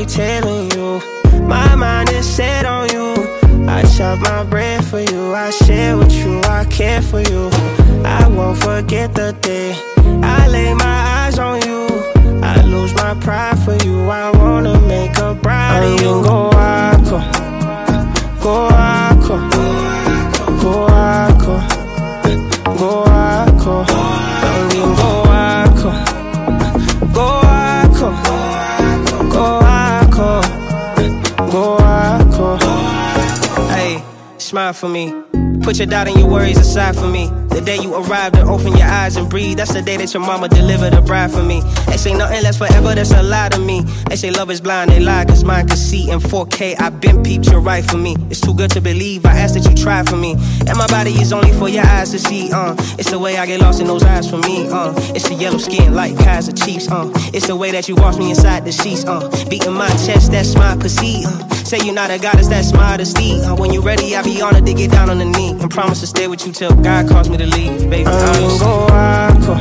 they telling you. My mind is set on you. I chop my bread for you. I share with you, I care for you. I won't forget the day I lay my eyes on you. I lose my pride for you. I wanna make a bride of you. Go Ako, go Ako, go Ako, go Ako. Go Ako, go Ako, go Ako, go Ako. Hey, smile for me. Put your doubt and your worries aside for me. The day you arrived and open your eyes and breathe, that's the day that your mama delivered a bride for me. They say nothing lasts forever, that's a lie to me. They say love is blind, they lie, cause mine can see in 4K. I been peeped, you're right for me. It's too good to believe, I ask that you try for me. And my body is only for your eyes to see, It's the way I get lost in those eyes for me, It's the yellow skin like Kaiser Chiefs, It's the way that you wash me inside the sheets, Beating my chest, that's my perceive, Say you're not a goddess, that's modesty, When you're ready, I'll be honored to get down on the knee and promise to stay with you till God calls me to leave, baby. Go Ako,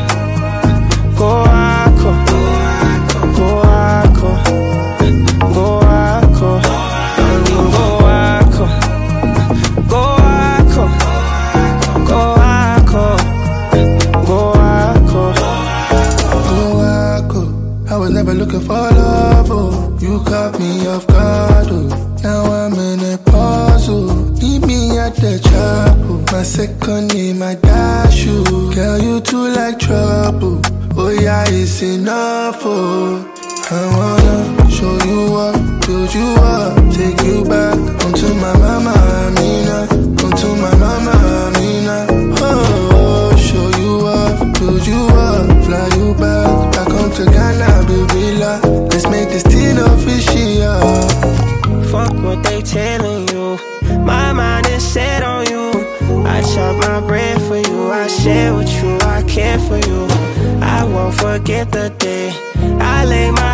go Ako, go Ako, go Ako, go Ako, go Ako, go Ako, go Ako, go Ako. I was never looking for love, oh. You caught me off guard, oh. Now I'm in a puzzle. Meet me at the chapel. My second name, I dash you. Girl, you too like trouble. Oh yeah, it's enough, oh. I wanna show you up, build you up, take you back onto my mama Amina, onto my mama Amina. Oh, show you up, build you up, fly you back home to Ghana, baby. Let's make this teen official. Fuck what they telling you. My mind is set on you. I chop my bread for you. I share with you. I care for you. I won't forget the day I lay my